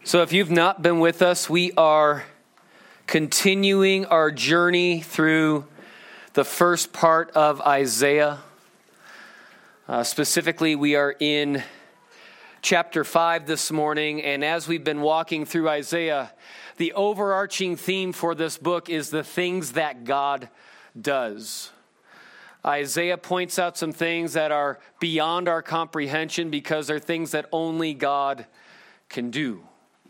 So if you've not been with us, we are continuing our journey through the first part of Isaiah. Specifically, we are in chapter 5 this morning, and as we've been walking through Isaiah, the overarching theme for this book is the things that God does. Isaiah points out some things that are beyond our comprehension because they're things that only God can do.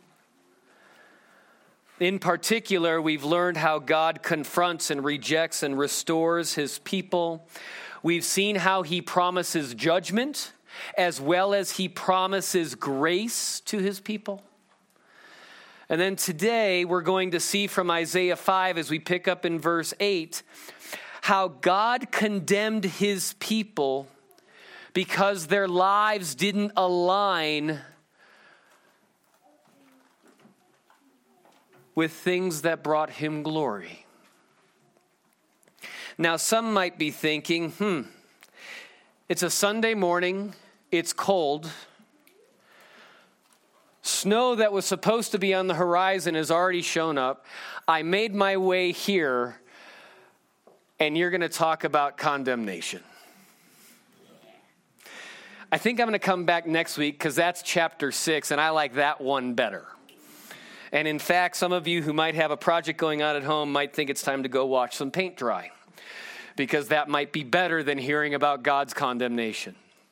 In particular, we've learned how God confronts and rejects and restores his people. We've seen how he promises judgment as well as he promises grace to his people. And then today we're going to see from Isaiah 5 as we pick up in verse 8 how God condemned his people because their lives didn't align with things that brought him glory. Now, some might be thinking, it's a Sunday morning, it's cold, snow that was supposed to be on the horizon has already shown up, I made my way here, and you're going to talk about condemnation. I think I'm going to come back next week because that's chapter 6, and I like that one better. And in fact, some of you who might have a project going on at home might think it's time to go watch some paint dry, because that might be better than hearing about God's condemnation.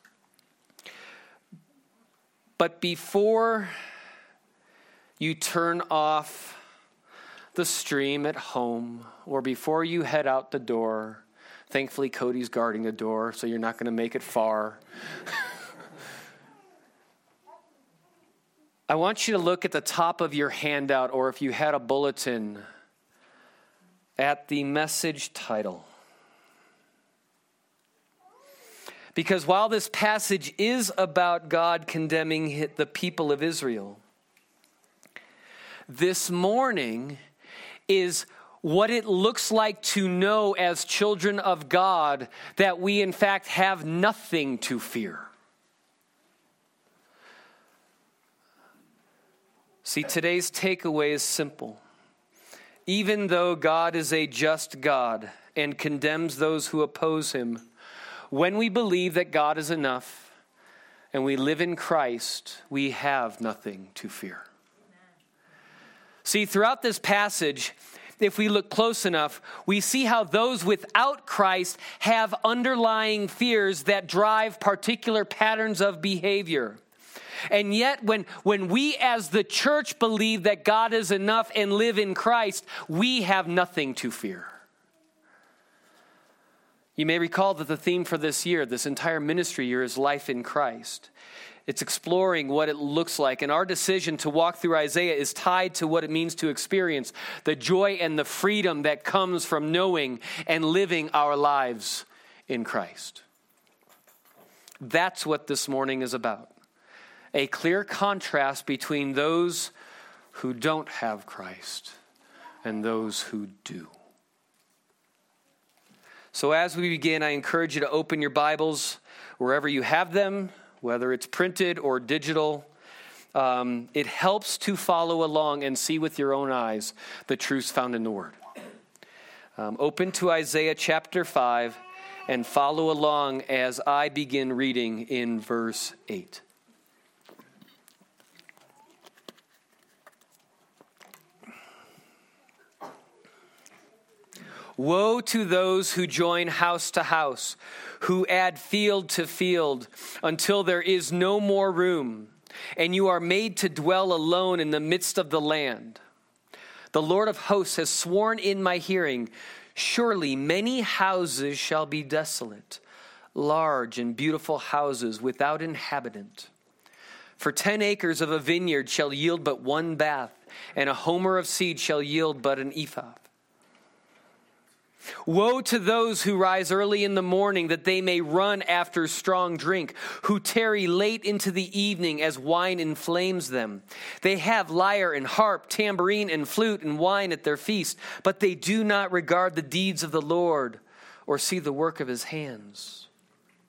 But before you turn off the stream at home, or before you head out the door, thankfully Cody's guarding the door, so you're not going to make it far. I want you to look at the top of your handout, or if you had a bulletin, at the message title. Because while this passage is about God condemning the people of Israel, this morning is what it looks like to know as children of God that we in fact have nothing to fear. See, today's takeaway is simple. Even though God is a just God and condemns those who oppose him, when we believe that God is enough and we live in Christ, we have nothing to fear. See, throughout this passage, if we look close enough, we see how those without Christ have underlying fears that drive particular patterns of behavior. And yet, when we as the church believe that God is enough and live in Christ, we have nothing to fear. You may recall that the theme for this year, this entire ministry year, is life in Christ. It's exploring what it looks like. And our decision to walk through Isaiah is tied to what it means to experience the joy and the freedom that comes from knowing and living our lives in Christ. That's what this morning is about. A clear contrast between those who don't have Christ and those who do. So as we begin, I encourage you to open your Bibles wherever you have them, whether it's printed or digital. It helps to follow along and see with your own eyes the truths found in the Word. Open to Isaiah chapter 5 and follow along as I begin reading in verse 8. Woe to those who join house to house, who add field to field, until there is no more room, and you are made to dwell alone in the midst of the land. The Lord of hosts has sworn in my hearing, surely many houses shall be desolate, large and beautiful houses without inhabitant. For 10 acres of a vineyard shall yield but one bath, and a homer of seed shall yield but an ephah. Woe to those who rise early in the morning that they may run after strong drink, who tarry late into the evening as wine inflames them. They have lyre and harp, tambourine and flute and wine at their feast, but they do not regard the deeds of the Lord or see the work of his hands.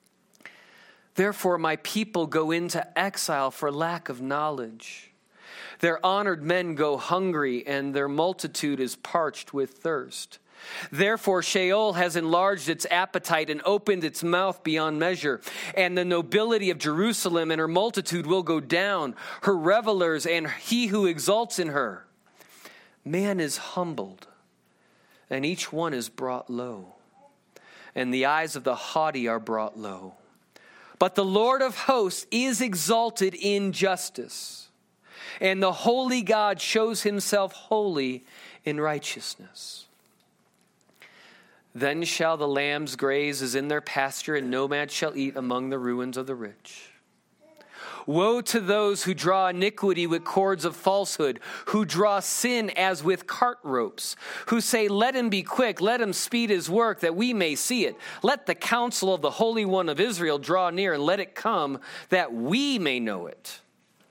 Therefore my people go into exile for lack of knowledge. Their honored men go hungry, and their multitude is parched with thirst. Therefore Sheol has enlarged its appetite and opened its mouth beyond measure. And the nobility of Jerusalem and her multitude will go down, her revelers and he who exalts in her. Man is humbled, and each one is brought low, and the eyes of the haughty are brought low. But the Lord of hosts is exalted in justice, and the holy God shows himself holy in righteousness. Then shall the lambs graze as in their pasture, and no man shall eat among the ruins of the rich. Woe to those who draw iniquity with cords of falsehood, who draw sin as with cart ropes, who say, let him be quick, let him speed his work, that we may see it. Let the counsel of the Holy One of Israel draw near, and let it come, that we may know it.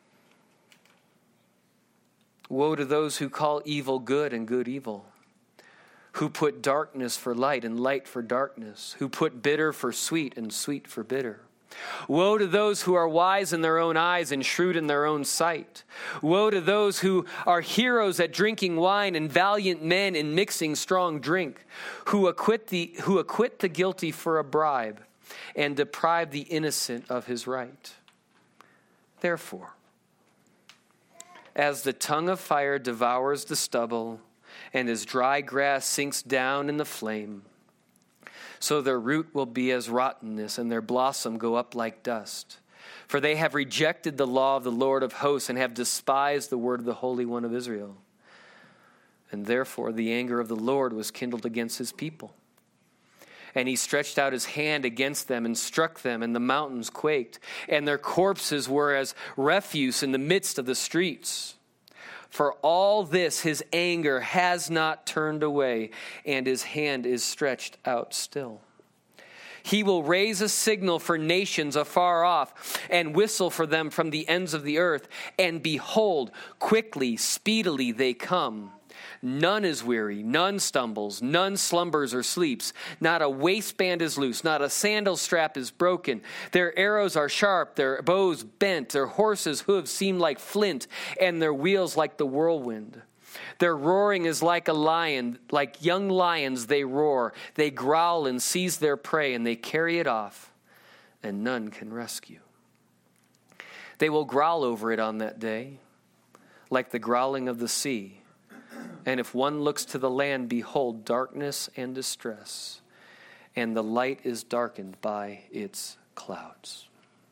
Woe to those who call evil good and good evil, who put darkness for light and light for darkness, who put bitter for sweet and sweet for bitter. Woe to those who are wise in their own eyes and shrewd in their own sight. Woe to those who are heroes at drinking wine and valiant men in mixing strong drink, who acquit the guilty for a bribe and deprive the innocent of his right. Therefore, as the tongue of fire devours the stubble, and as dry grass sinks down in the flame, so their root will be as rottenness, and their blossom go up like dust. For they have rejected the law of the Lord of hosts, and have despised the word of the Holy One of Israel. And therefore the anger of the Lord was kindled against his people. And he stretched out his hand against them and struck them, and the mountains quaked, and their corpses were as refuse in the midst of the streets. For all this his anger has not turned away, and his hand is stretched out still. He will raise a signal for nations afar off, and whistle for them from the ends of the earth. And behold, quickly, speedily they come. None is weary, none stumbles, none slumbers or sleeps. Not a waistband is loose, not a sandal strap is broken. Their arrows are sharp, their bows bent, their horses' hooves seem like flint, and their wheels like the whirlwind. Their roaring is like a lion, like young lions they roar. They growl and seize their prey, and they carry it off, and none can rescue. They will growl over it on that day, like the growling of the sea. And if one looks to the land, behold, darkness and distress, and the light is darkened by its clouds.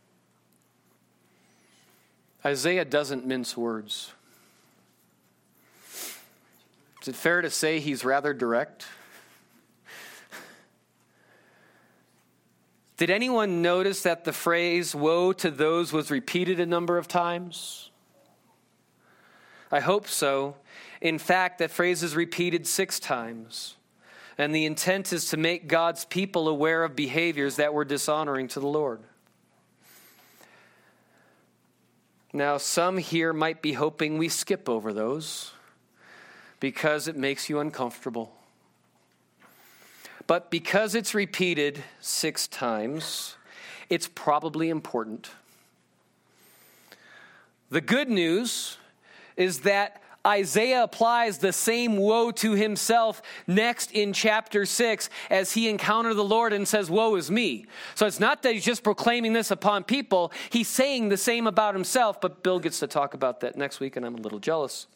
Isaiah doesn't mince words. Is it fair to say he's rather direct? Did anyone notice that the phrase, woe to those, was repeated a number of times? I hope so. In fact, that phrase is repeated 6 times. And the intent is to make God's people aware of behaviors that were dishonoring to the Lord. Now, some here might be hoping we skip over those because it makes you uncomfortable. But because it's repeated 6 times, it's probably important. The good news is that Isaiah applies the same woe to himself next in chapter 6 as he encountered the Lord and says, woe is me. So it's not that he's just proclaiming this upon people. He's saying the same about himself, but Bill gets to talk about that next week, and I'm a little jealous.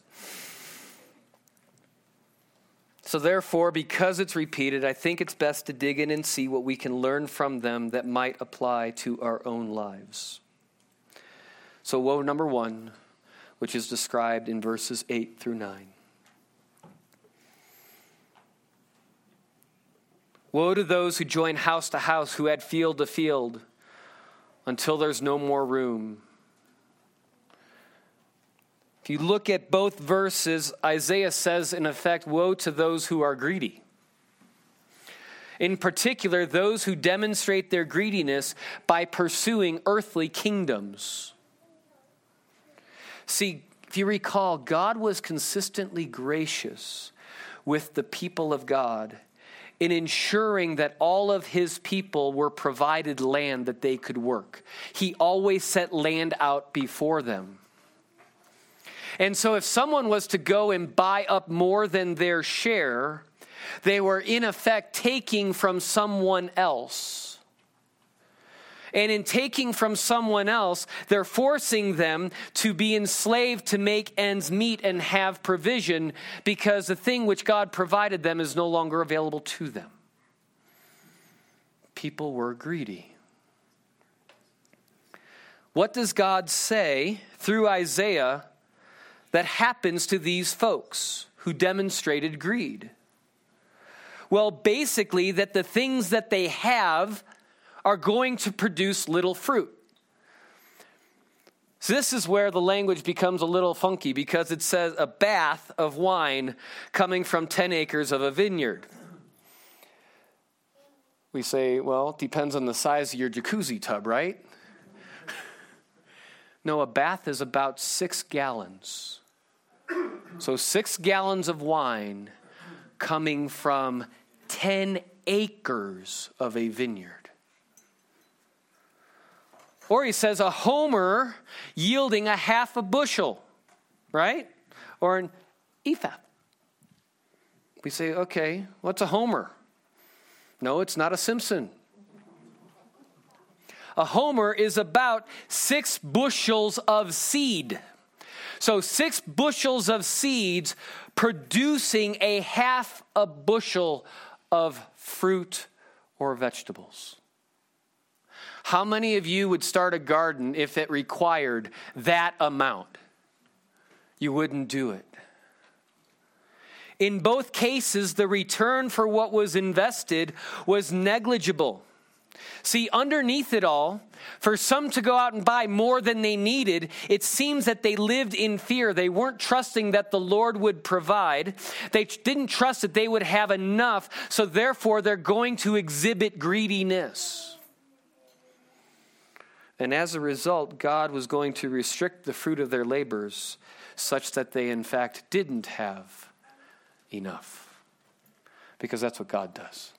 So therefore, because it's repeated, I think it's best to dig in and see what we can learn from them that might apply to our own lives. So woe number 1, which is described in verses 8 through 9. Woe to those who join house to house, who add field to field, until there's no more room. If you look at both verses, Isaiah says, in effect, woe to those who are greedy. In particular, those who demonstrate their greediness by pursuing earthly kingdoms. See, if you recall, God was consistently gracious with the people of God in ensuring that all of his people were provided land that they could work. He always set land out before them. And so if someone was to go and buy up more than their share, they were in effect taking from someone else. And in taking from someone else, they're forcing them to be enslaved to make ends meet and have provision, because the thing which God provided them is no longer available to them. People were greedy. What does God say through Isaiah that happens to these folks who demonstrated greed? Well, basically that the things that they have are going to produce little fruit. So this is where the language becomes a little funky, because it says a bath of wine coming from 10 acres of a vineyard. We say, well, it depends on the size of your jacuzzi tub, right? No, a bath is about 6 gallons. So 6 gallons of wine coming from 10 acres of a vineyard. Or he says a homer yielding a half a bushel, right? Or an ephah. We say, okay, what's a homer? No, it's not a Simpson. A homer is about 6 bushels of seed. So 6 bushels of seeds producing a half a bushel of fruit or vegetables. How many of you would start a garden if it required that amount? You wouldn't do it. In both cases, the return for what was invested was negligible. See, underneath it all, for some to go out and buy more than they needed, it seems that they lived in fear. They weren't trusting that the Lord would provide. They didn't trust that they would have enough, so therefore they're going to exhibit greediness. And as a result, God was going to restrict the fruit of their labors such that they in fact didn't have enough. Because that's what God does.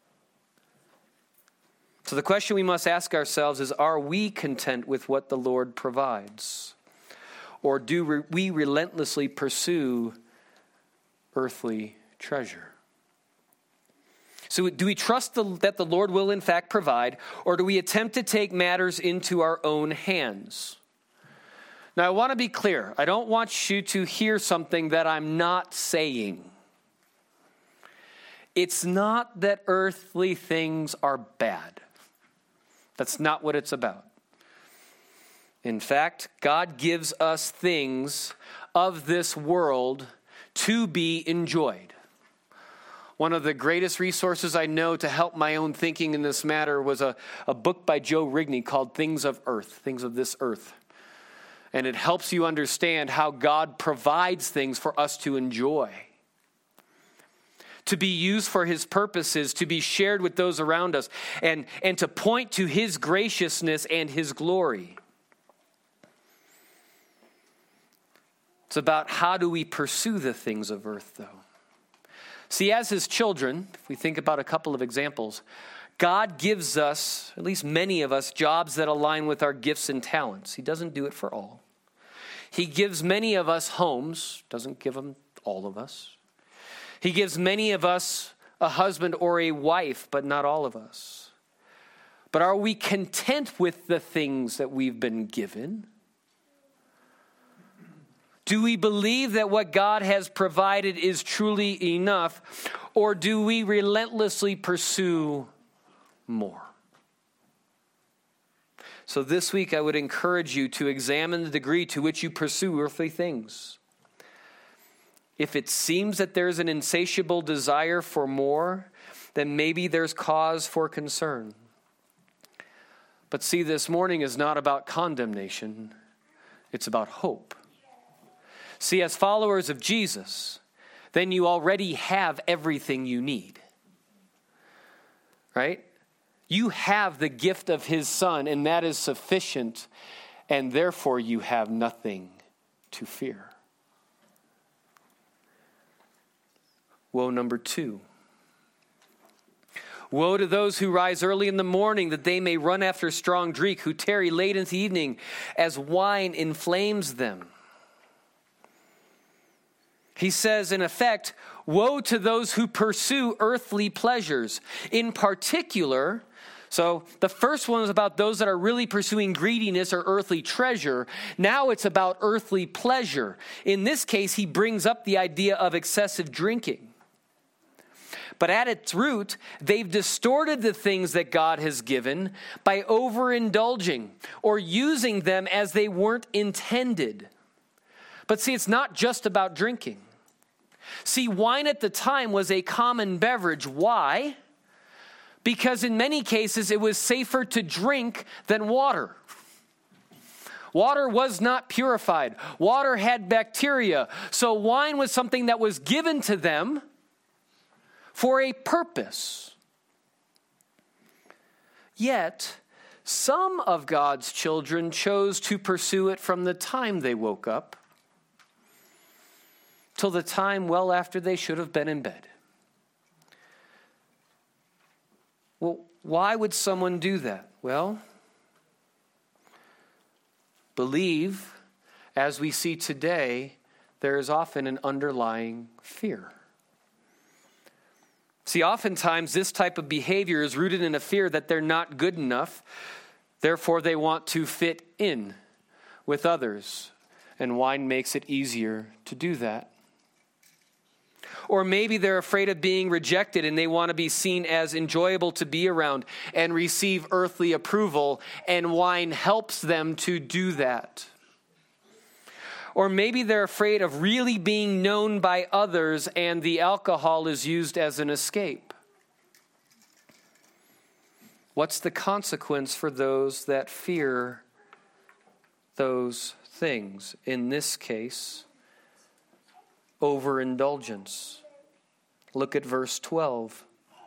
So the question we must ask ourselves is, are we content with what the Lord provides? Or do we relentlessly pursue earthly treasure? So do we trust that the Lord will in fact provide, or do we attempt to take matters into our own hands? Now I want to be clear. I don't want you to hear something that I'm not saying. It's not that earthly things are bad. That's not what it's about. In fact, God gives us things of this world to be enjoyed. One of the greatest resources I know to help my own thinking in this matter was a book by Joe Rigney called Things of Earth, Things of This Earth. And it helps you understand how God provides things for us to enjoy, to be used for his purposes, to be shared with those around us, and to point to his graciousness and his glory. It's about how do we pursue the things of earth, though. See, as his children, if we think about a couple of examples, God gives us, at least many of us, jobs that align with our gifts and talents. He doesn't do it for all. He gives many of us homes, doesn't give them all of us. He gives many of us a husband or a wife, but not all of us. But are we content with the things that we've been given? Do we believe that what God has provided is truly enough, or do we relentlessly pursue more? So this week I would encourage you to examine the degree to which you pursue earthly things. If it seems that there's an insatiable desire for more, then maybe there's cause for concern. But see, this morning is not about condemnation. It's about hope. See, as followers of Jesus, then you already have everything you need. Right? You have the gift of his Son, and that is sufficient, and therefore you have nothing to fear. Woe number 2. Woe to those who rise early in the morning, that they may run after strong drink, who tarry late in the evening, as wine inflames them. He says, in effect, woe to those who pursue earthly pleasures. In particular, so the first one was about those that are really pursuing greediness or earthly treasure. Now it's about earthly pleasure. In this case, he brings up the idea of excessive drinking. But at its root, they've distorted the things that God has given by overindulging or using them as they weren't intended. But see, it's not just about drinking. See, wine at the time was a common beverage. Why? Because in many cases, it was safer to drink than water. Water was not purified. Water had bacteria. So wine was something that was given to them for a purpose. Yet, some of God's children chose to pursue it from the time they woke up till the time well after they should have been in bed. Well, why would someone do that? Well, believe, as we see today, there is often an underlying fear. See, oftentimes this type of behavior is rooted in a fear that they're not good enough. Therefore, they want to fit in with others. And wine makes it easier to do that. Or maybe they're afraid of being rejected and they want to be seen as enjoyable to be around and receive earthly approval. And wine helps them to do that. Or maybe they're afraid of really being known by others and the alcohol is used as an escape. What's the consequence for those that fear those things? In this case, overindulgence. Look at verse 12.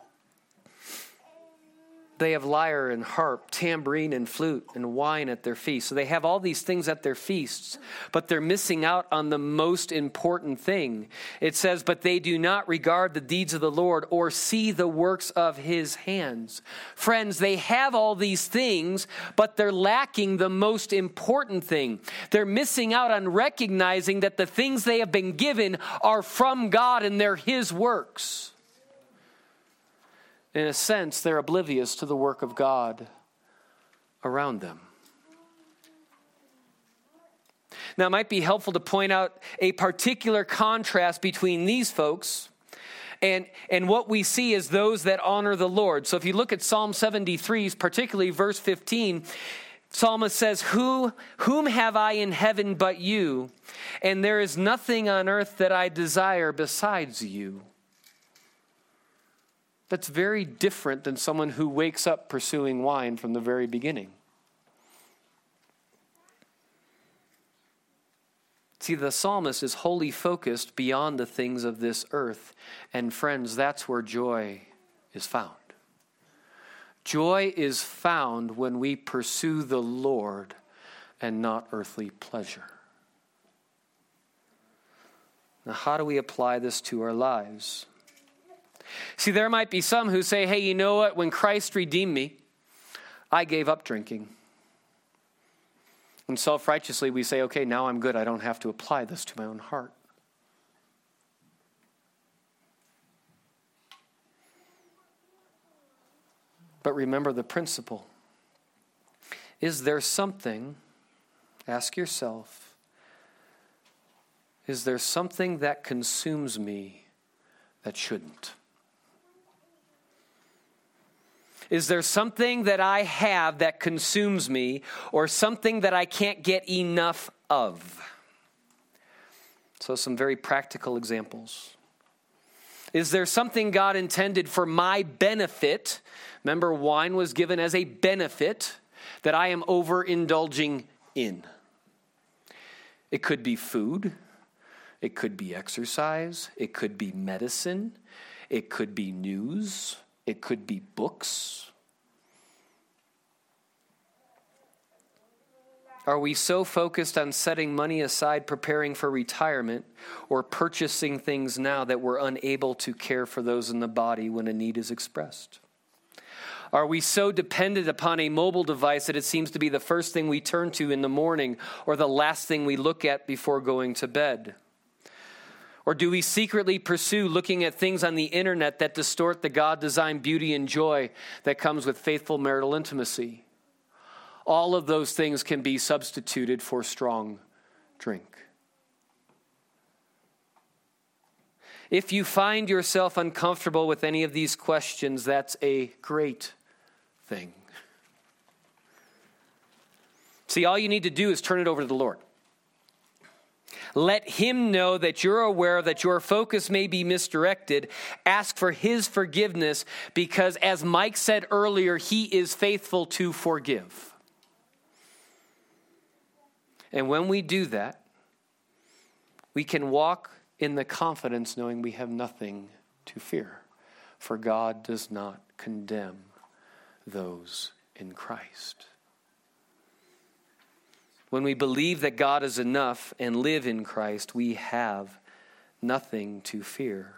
They have lyre and harp, tambourine and flute and wine at their feast. So they have all these things at their feasts, but they're missing out on the most important thing. It says, but they do not regard the deeds of the Lord or see the works of his hands. Friends, they have all these things, but they're lacking the most important thing. They're missing out on recognizing that the things they have been given are from God and they're his works. In a sense, they're oblivious to the work of God around them. Now, it might be helpful to point out a particular contrast between these folks and what we see as those that honor the Lord. So if you look at Psalm 73, particularly verse 15, Psalmist says, whom have I in heaven but you? And there is nothing on earth that I desire besides you. That's very different than someone who wakes up pursuing wine from the very beginning. See, the psalmist is wholly focused beyond the things of this earth. And friends, that's where joy is found. Joy is found when we pursue the Lord and not earthly pleasure. Now, how do we apply this to our lives? See, there might be some who say, hey, you know what? When Christ redeemed me, I gave up drinking. And self-righteously we say, okay, now I'm good. I don't have to apply this to my own heart. But remember the principle. Is there something, ask yourself, is there something that consumes me that shouldn't? Is there something that I have that consumes me or something that I can't get enough of? So some very practical examples. Is there something God intended for my benefit? Remember, wine was given as a benefit that I am overindulging in. It could be food. It could be exercise. It could be medicine. It could be news. It could be books. Are we so focused on setting money aside, preparing for retirement, or purchasing things now that we're unable to care for those in the body when a need is expressed? Are we so dependent upon a mobile device that it seems to be the first thing we turn to in the morning or the last thing we look at before going to bed? Or do we secretly pursue looking at things on the internet that distort the God-designed beauty and joy that comes with faithful marital intimacy? All of those things can be substituted for strong drink. If you find yourself uncomfortable with any of these questions, that's a great thing. See, all you need to do is turn it over to the Lord. Let him know that you're aware that your focus may be misdirected. Ask for his forgiveness because, as Mike said earlier, he is faithful to forgive. And when we do that, we can walk in the confidence knowing we have nothing to fear, for God does not condemn those in Christ. When we believe that God is enough and live in Christ, we have nothing to fear.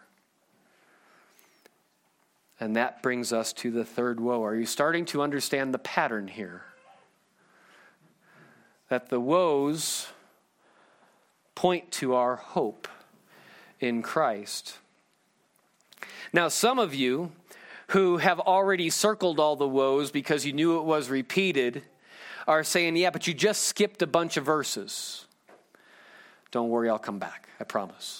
And that brings us to the third woe. Are you starting to understand the pattern here? That the woes point to our hope in Christ. Now, some of you who have already circled all the woes because you knew it was repeated are saying, yeah, but you just skipped a bunch of verses. Don't worry, I'll come back. I promise.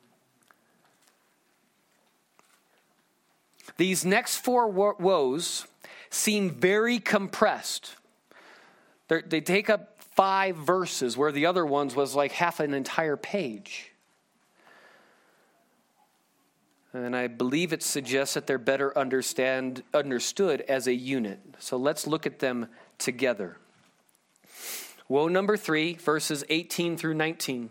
These next four woes seem very compressed. They take up 5 verses where the other ones was like half an entire page. And I believe it suggests that they're better understood as a unit. So let's look at them together. Woe number 3, verses 18 through 19.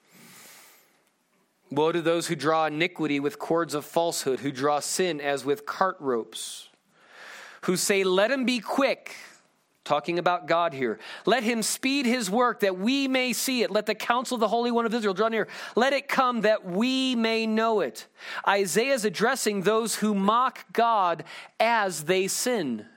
Woe to those who draw iniquity with cords of falsehood, who draw sin as with cart ropes, who say, let him be quick. Talking about God here. Let him speed his work that we may see it. Let the counsel of the Holy One of Israel draw near. Let it come that we may know it. Isaiah is addressing those who mock God as they sin.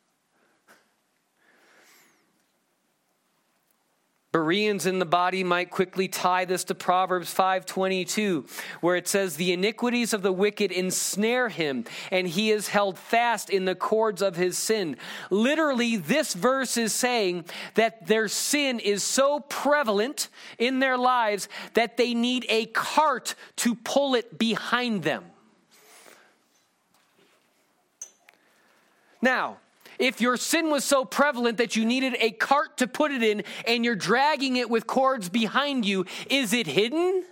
Bereans in the body might quickly tie this to Proverbs 5:22, where it says, the iniquities of the wicked ensnare him, and he is held fast in the cords of his sin. Literally, this verse is saying that their sin is so prevalent in their lives that they need a cart to pull it behind them. Now, if your sin was so prevalent that you needed a cart to put it in and you're dragging it with cords behind you, is it hidden?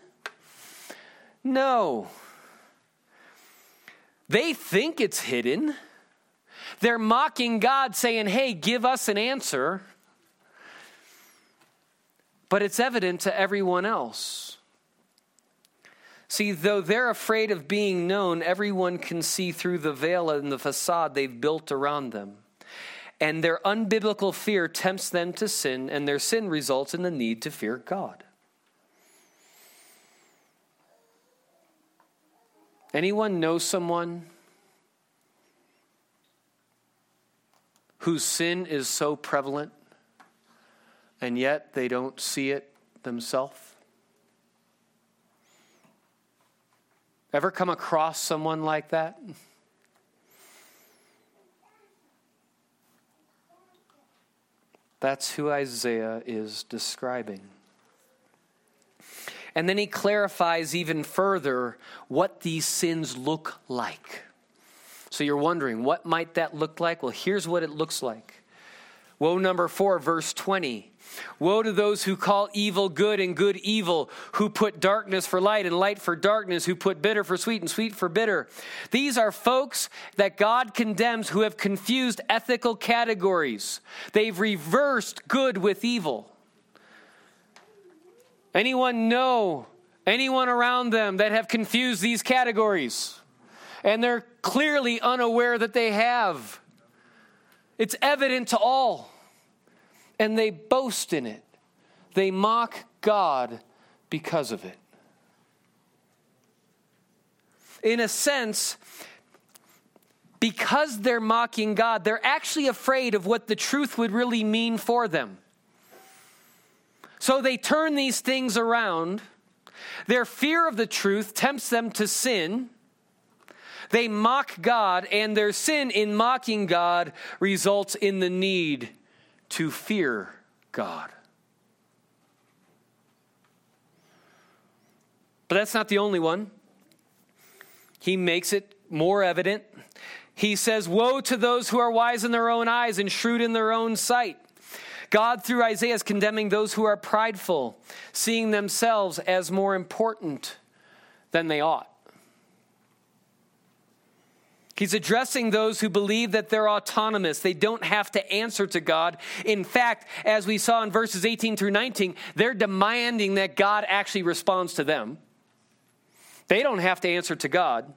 No. They think it's hidden. They're mocking God, saying, hey, give us an answer. But it's evident to everyone else. See, though they're afraid of being known, everyone can see through the veil and the facade they've built around them. And their unbiblical fear tempts them to sin, and their sin results in the need to fear God. Anyone know someone whose sin is so prevalent, and yet they don't see it themselves? Ever come across someone like that? That's who Isaiah is describing. And then he clarifies even further what these sins look like. So you're wondering, what might that look like? Well, here's what it looks like. Woe number 4, verse 20. Woe to those who call evil good and good evil, who put darkness for light and light for darkness, who put bitter for sweet and sweet for bitter. These are folks that God condemns who have confused ethical categories. They've reversed good with evil. Anyone know anyone around them that have confused these categories? And they're clearly unaware that they have. It's evident to all. And they boast in it. They mock God because of it. In a sense, because they're mocking God, they're actually afraid of what the truth would really mean for them. So they turn these things around Their fear of the truth tempts them to sin. They mock God, and their sin in mocking God results in the need to fear God. But that's not the only one. He makes it more evident. He says, "Woe to those who are wise in their own eyes and shrewd in their own sight." God, through Isaiah, is condemning those who are prideful, seeing themselves as more important than they ought. He's addressing those who believe that they're autonomous. They don't have to answer to God. In fact, as we saw in verses 18 through 19, they're demanding that God actually responds to them. They don't have to answer to God.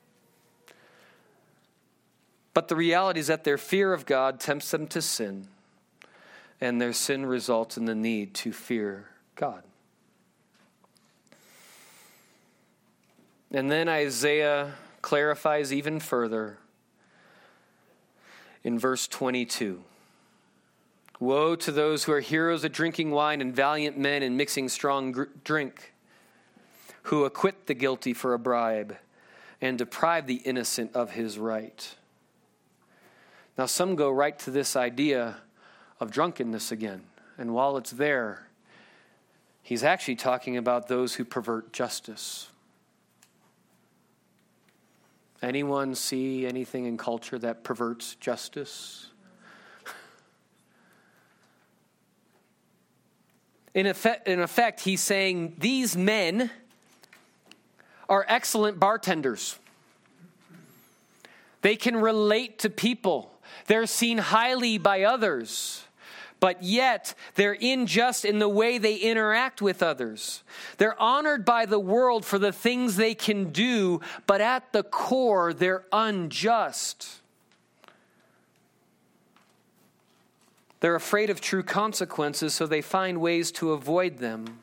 But the reality is that their fear of God tempts them to sin, and their sin results in the need to fear God. And then Isaiah clarifies even further in verse 22. "Woe to those who are heroes at drinking wine and valiant men in mixing strong drink, who acquit the guilty for a bribe and deprive the innocent of his right." Now, some go right to this idea of drunkenness again. And while it's there, he's actually talking about those who pervert justice. Anyone see anything in culture that perverts justice? In effect, he's saying these men are excellent bartenders. They can relate to people. They're seen highly by others. But yet, they're unjust in the way they interact with others. They're honored by the world for the things they can do, but at the core, they're unjust. They're afraid of true consequences, so they find ways to avoid them.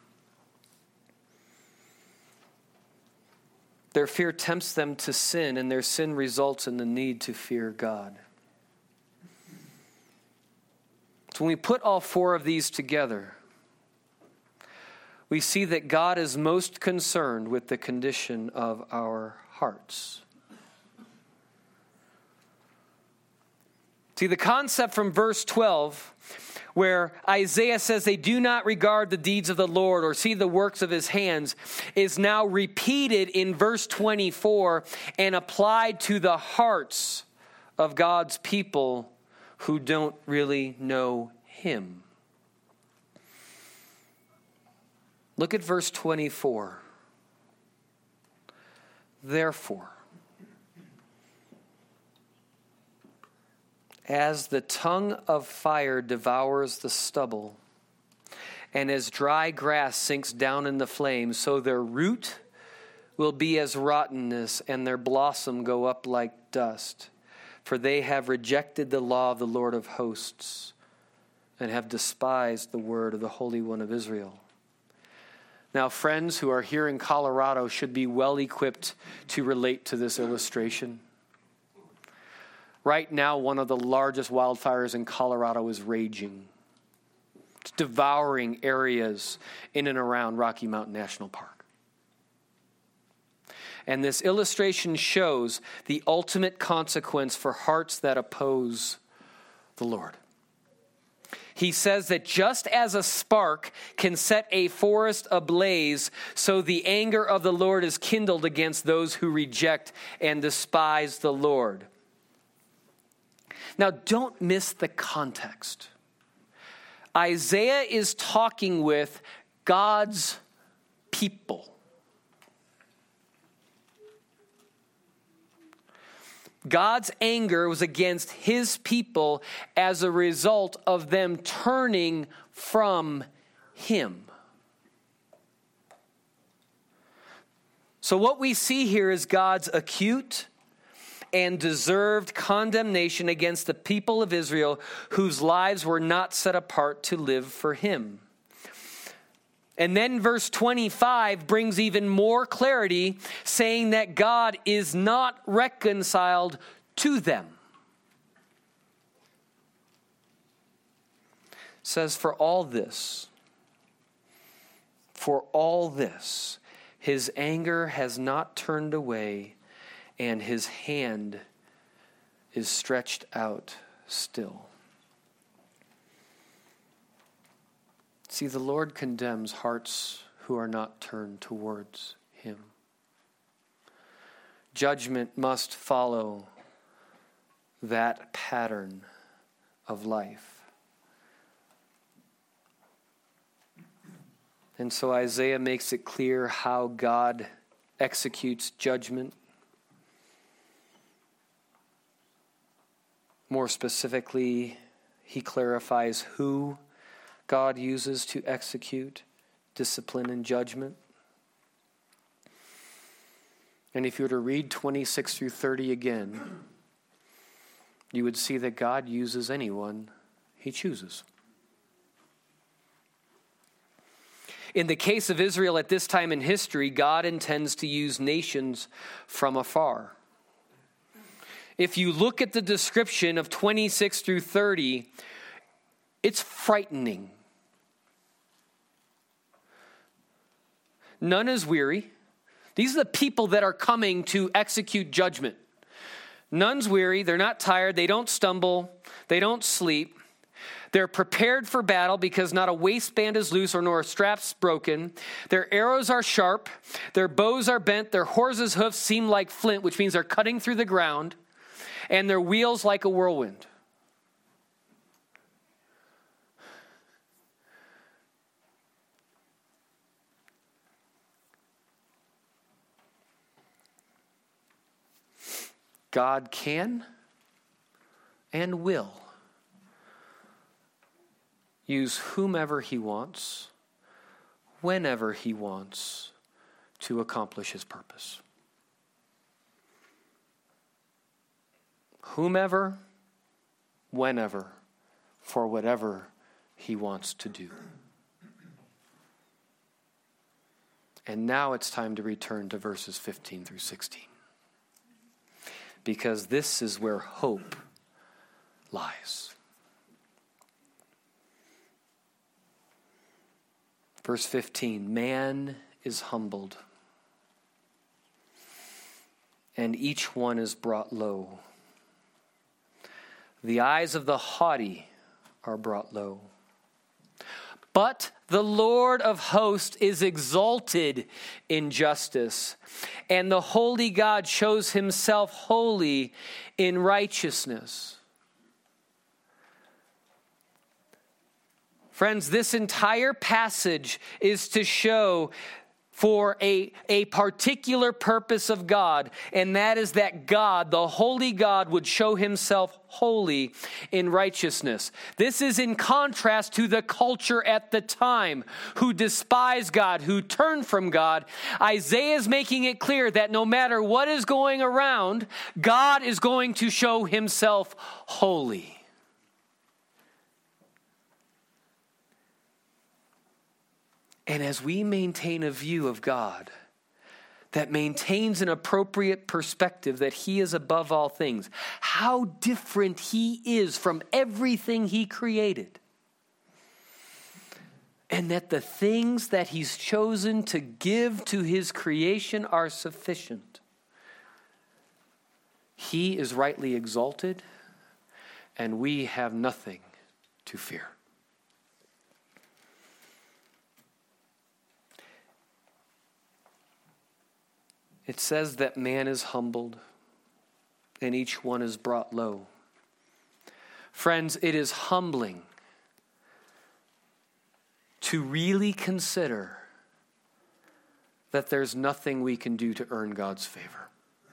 Their fear tempts them to sin, and their sin results in the need to fear God. So when we put all four of these together, we see that God is most concerned with the condition of our hearts. See, the concept from verse 12, where Isaiah says they do not regard the deeds of the Lord or see the works of his hands, is now repeated in verse 24 and applied to the hearts of God's people who don't really know him. Look at verse 24. Therefore, as the tongue of fire devours the stubble, and as dry grass sinks down in the flames, so their root will be as rottenness, and their blossom go up like dust. For they have rejected the law of the Lord of hosts, and have despised the word of the Holy One of Israel. Now, friends who are here in Colorado should be well equipped to relate to this illustration. Right now, one of the largest wildfires in Colorado is raging. It's devouring areas in and around Rocky Mountain National Park. And this illustration shows the ultimate consequence for hearts that oppose the Lord. He says that just as a spark can set a forest ablaze, so the anger of the Lord is kindled against those who reject and despise the Lord. Now, don't miss the context. Isaiah is talking with God's people. God's anger was against his people as a result of them turning from him. So what we see here is God's acute and deserved condemnation against the people of Israel whose lives were not set apart to live for him. And then verse 25 brings even more clarity, saying that God is not reconciled to them. It says, for all this, His anger has not turned away, and his hand is stretched out still. See, the Lord condemns hearts who are not turned towards him. Judgment must follow that pattern of life. And so Isaiah makes it clear how God executes judgment. More specifically, he clarifies who God uses to execute discipline and judgment. And if you were to read 26 through 30 again, you would see that God uses anyone he chooses. In the case of Israel at this time in history, God intends to use nations from afar. If you look at the description of 26 through 30, it's frightening. None is weary. These are the people that are coming to execute judgment. None's weary. They're not tired. They don't stumble. They don't sleep. They're prepared for battle because not a waistband is loose or nor a strap's broken. Their arrows are sharp. Their bows are bent. Their horses' hoofs seem like flint, which means they're cutting through the ground. And their wheels like a whirlwind. God can and will use whomever he wants, whenever he wants, to accomplish his purpose. Whomever, whenever, for whatever he wants to do. And now it's time to return to verses 15 through 16. Because this is where hope lies. Verse 15, man is humbled, and each one is brought low. The eyes of the haughty are brought low. But the Lord of hosts is exalted in justice, and the holy God shows himself holy in righteousness. Friends, this entire passage is to show for a particular purpose of God, and that is that God, the holy God, would show himself holy in righteousness. This is in contrast to the culture at the time who despised God, who turned from God. Isaiah is making it clear that no matter what is going around, God is going to show himself holy. And as we maintain a view of God that maintains an appropriate perspective that he is above all things, how different he is from everything he created, and that the things that he's chosen to give to his creation are sufficient, he is rightly exalted, and we have nothing to fear. It says that man is humbled and each one is brought low. Friends, it is humbling to really consider that there's nothing we can do to earn God's favor.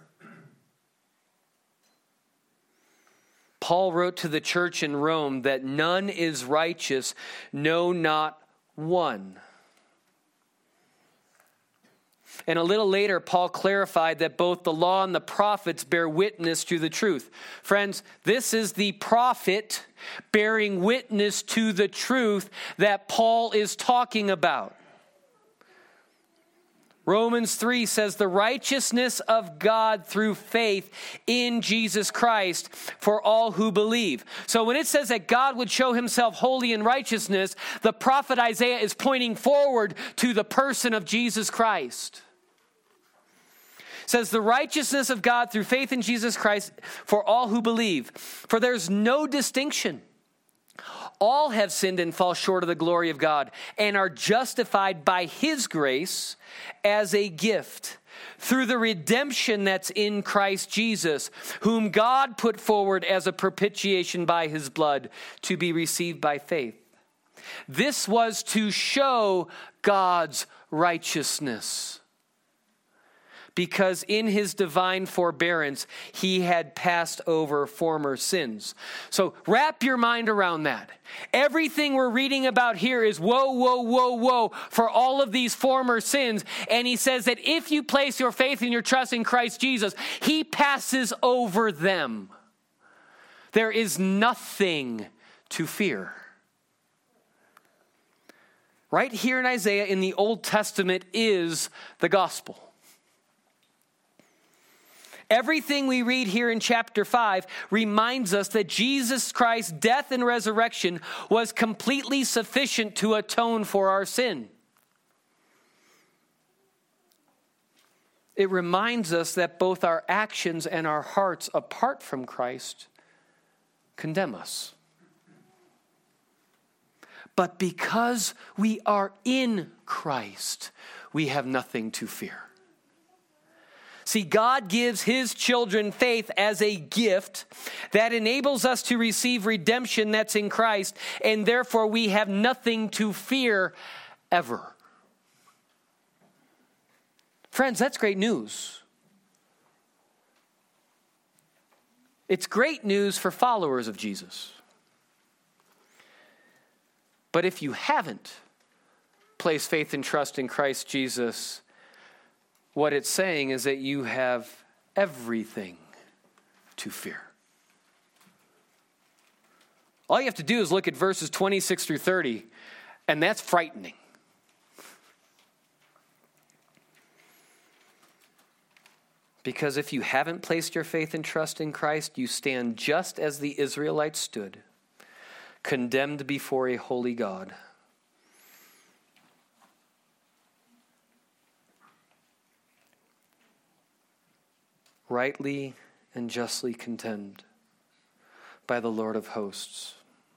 Paul wrote to the church in Rome that none is righteous, no, not one. And a little later, Paul clarified that both the law and the prophets bear witness to the truth. Friends, this is the prophet bearing witness to the truth that Paul is talking about. Romans 3 says the righteousness of God through faith in Jesus Christ for all who believe. So when it says that God would show himself holy in righteousness, the prophet Isaiah is pointing forward to the person of Jesus Christ. It says, the righteousness of God through faith in Jesus Christ for all who believe. For there's no distinction. All have sinned and fall short of the glory of God and are justified by his grace as a gift through the redemption that's in Christ Jesus, whom God put forward as a propitiation by his blood to be received by faith. This was to show God's righteousness, because in his divine forbearance, he had passed over former sins. So wrap your mind around that. Everything we're reading about here is whoa, whoa, whoa, whoa for all of these former sins. And he says that if you place your faith and your trust in Christ Jesus, he passes over them. There is nothing to fear. Right here in Isaiah in the Old Testament is the gospel. Everything we read here in chapter 5 reminds us that Jesus Christ's death and resurrection was completely sufficient to atone for our sin. It reminds us that both our actions and our hearts apart from Christ condemn us. But because we are in Christ, we have nothing to fear. See, God gives his children faith as a gift that enables us to receive redemption that's in Christ, and therefore we have nothing to fear ever. Friends, that's great news. It's great news for followers of Jesus. But if you haven't placed faith and trust in Christ Jesus, what it's saying is that you have everything to fear. All you have to do is look at verses 26 through 30, and that's frightening. Because if you haven't placed your faith and trust in Christ, you stand just as the Israelites stood, condemned before a holy God. Rightly and justly condemned by the Lord of hosts.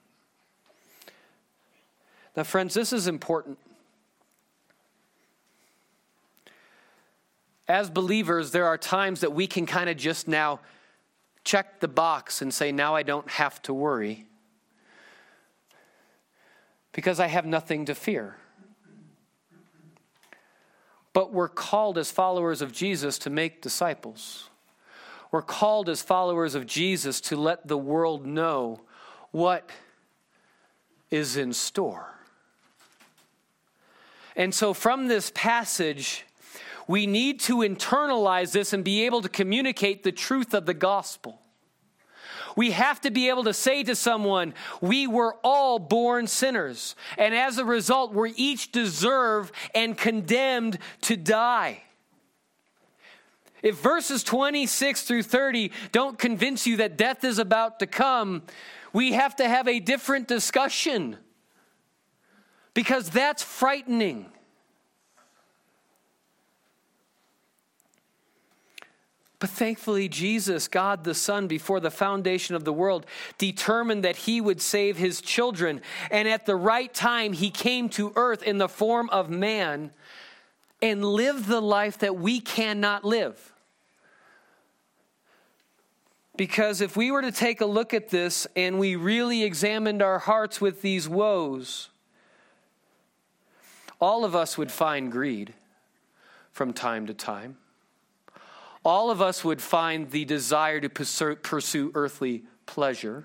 Now, friends, this is important. As believers, there are times that we can kind of just now check the box and say, now I don't have to worry because I have nothing to fear. But we're called as followers of Jesus to make disciples. We're called as followers of Jesus to let the world know what is in store. And so from this passage, we need to internalize this and be able to communicate the truth of the gospel. We have to be able to say to someone, we were all born sinners, and as a result, we each deserve and condemned to die. If verses 26 through 30 don't convince you that death is about to come, we have to have a different discussion, because that's frightening. But thankfully, Jesus, God the Son, before the foundation of the world, determined that he would save his children. And at the right time, he came to earth in the form of man and lived the life that we cannot live. Because if we were to take a look at this and we really examined our hearts with these woes, all of us would find greed from time to time. All of us would find the desire to pursue earthly pleasure.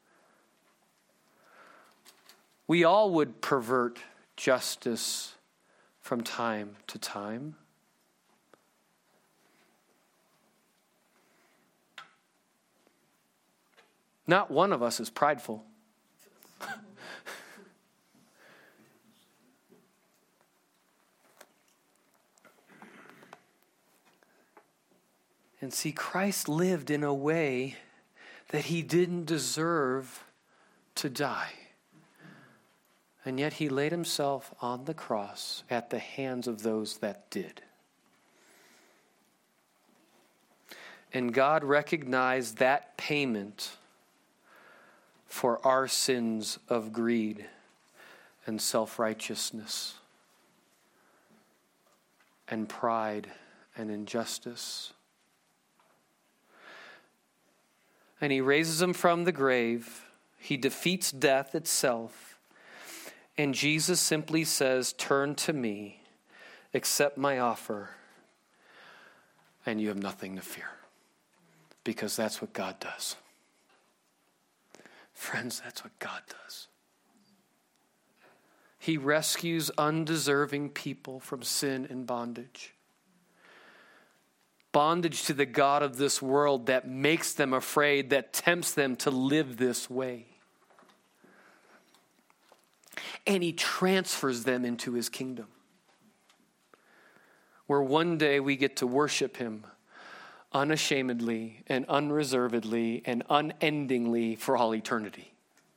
We all would pervert justice from time to time. Not one of us is prideful. And see, Christ lived in a way that he didn't deserve to die. And yet he laid himself on the cross at the hands of those that did. And God recognized that payment for our sins of greed and self-righteousness and pride and injustice. And he raises him from the grave. He defeats death itself. And Jesus simply says, turn to me, accept my offer, and you have nothing to fear. Because that's what God does. Friends, that's what God does. He rescues undeserving people from sin and bondage. Bondage to the God of this world that makes them afraid, that tempts them to live this way. And he transfers them into his kingdom, where one day we get to worship him unashamedly and unreservedly and unendingly for all eternity.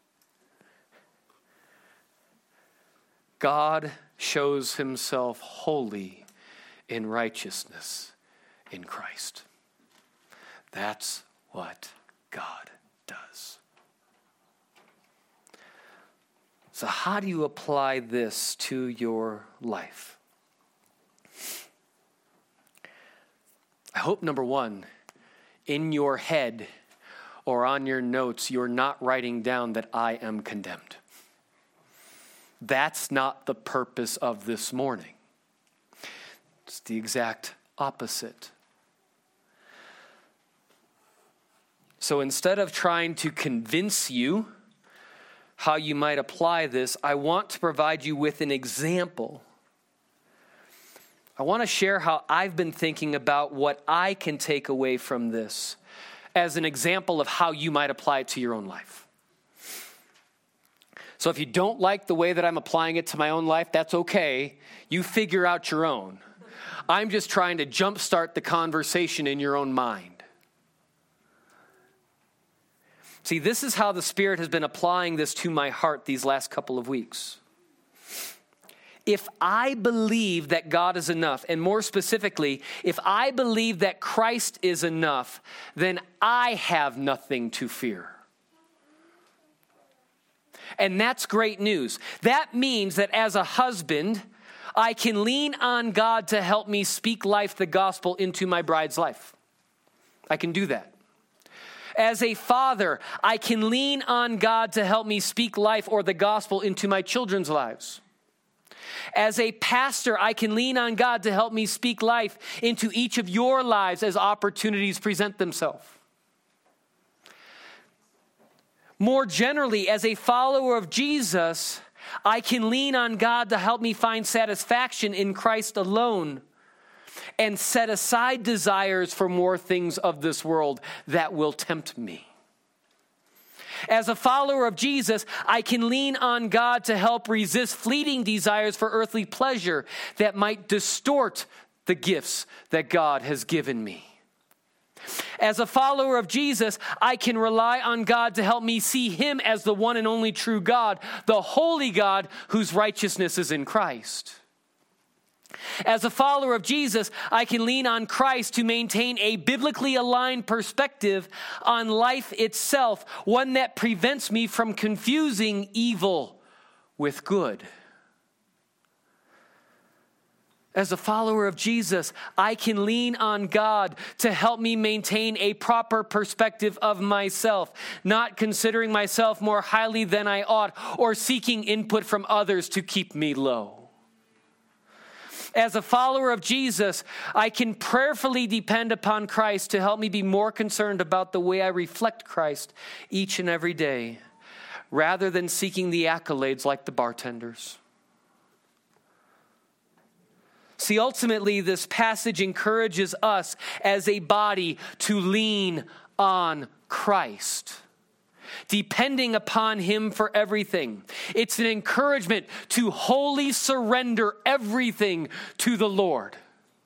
God shows himself holy in righteousness in Christ. That's what God does. So how do you apply this to your life? I hope, number one, in your head or on your notes, you're not writing down that I am condemned. That's not the purpose of this morning. It's the exact opposite. So instead of trying to convince you how you might apply this, I want to provide you with an example. I want to share how I've been thinking about what I can take away from this as an example of how you might apply it to your own life. So if you don't like the way that I'm applying it to my own life, that's okay. You figure out your own. I'm just trying to jumpstart the conversation in your own mind. See, this is how the Spirit has been applying this to my heart these last couple of weeks. If I believe that God is enough, and more specifically, if I believe that Christ is enough, then I have nothing to fear. And that's great news. That means that as a husband, I can lean on God to help me speak life, the gospel, into my bride's life. I can do that. As a father, I can lean on God to help me speak life or the gospel into my children's lives. As a pastor, I can lean on God to help me speak life into each of your lives as opportunities present themselves. More generally, as a follower of Jesus, I can lean on God to help me find satisfaction in Christ alone and set aside desires for more things of this world that will tempt me. As a follower of Jesus, I can lean on God to help resist fleeting desires for earthly pleasure that might distort the gifts that God has given me. As a follower of Jesus, I can rely on God to help me see him as the one and only true God, the holy God whose righteousness is in Christ. As a follower of Jesus, I can lean on Christ to maintain a biblically aligned perspective on life itself, one that prevents me from confusing evil with good. As a follower of Jesus, I can lean on God to help me maintain a proper perspective of myself, not considering myself more highly than I ought or seeking input from others to keep me low. As a follower of Jesus, I can prayerfully depend upon Christ to help me be more concerned about the way I reflect Christ each and every day, rather than seeking the accolades like the bartenders. See, ultimately, this passage encourages us as a body to lean on Christ, depending upon him for everything. It's an encouragement to wholly surrender everything to the Lord.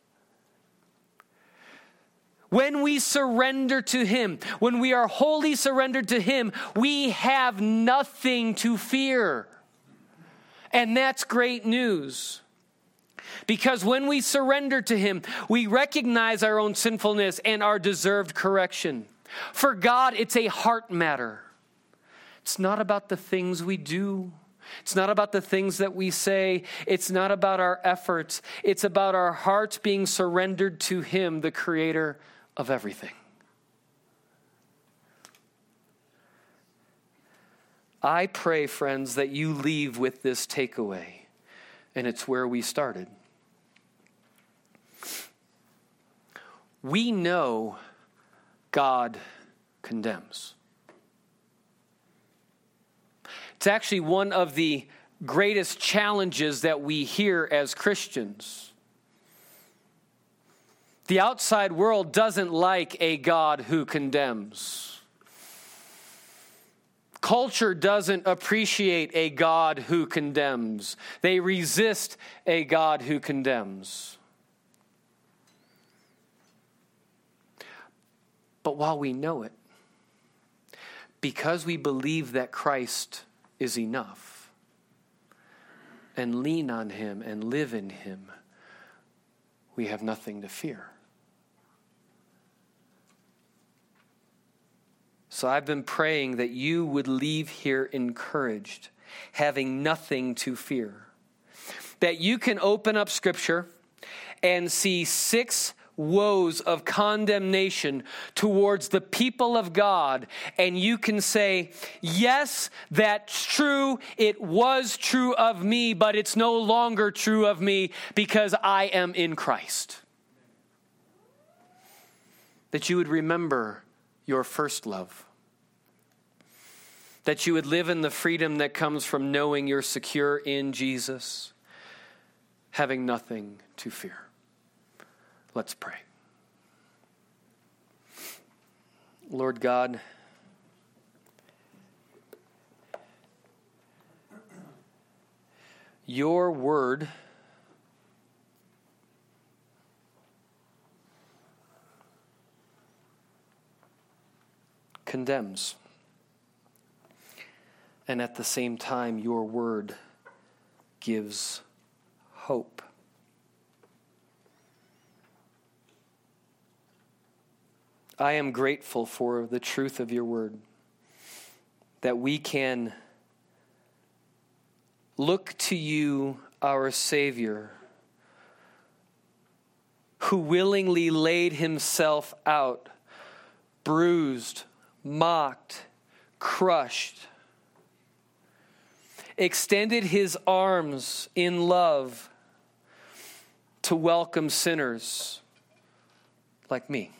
When we surrender to him, when we are wholly surrendered to him, we have nothing to fear. And that's great news. Because when we surrender to him, we recognize our own sinfulness and our deserved correction. For God, it's a heart matter. It's not about the things we do. It's not about the things that we say. It's not about our efforts. It's about our hearts being surrendered to him, the creator of everything. I pray, friends, that you leave with this takeaway, and it's where we started. We know God condemns. It's actually one of the greatest challenges that we hear as Christians. The outside world doesn't like a God who condemns. Culture doesn't appreciate a God who condemns. They resist a God who condemns. But while we know it, because we believe that Christ is enough and lean on him and live in him, we have nothing to fear. So I've been praying that you would leave here encouraged, having nothing to fear. That you can open up Scripture and see 6 woes of condemnation towards the people of God, and you can say, yes, that's true. It was true of me, but it's no longer true of me because I am in Christ. That you would remember your first love. That you would live in the freedom that comes from knowing you're secure in Jesus, having nothing to fear. Let's pray. Lord God, your word condemns. And at the same time, your word gives hope. I am grateful for the truth of your word, that we can look to you, our Savior, who willingly laid himself out, bruised, mocked, crushed, extended his arms in love to welcome sinners like me.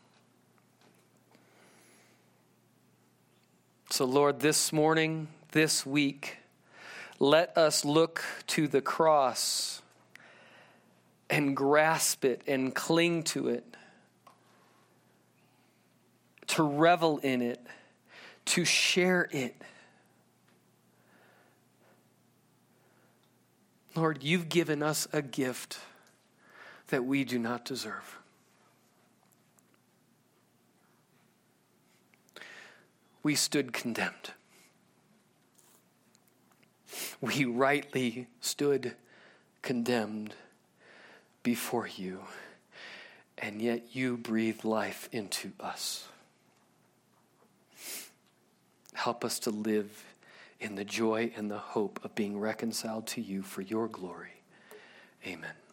So, Lord, this morning, this week, let us look to the cross and grasp it and cling to it, to revel in it, to share it. Lord, you've given us a gift that we do not deserve. We stood condemned. We rightly stood condemned before you, and yet you breathed life into us. Help us to live in the joy and the hope of being reconciled to you for your glory. Amen.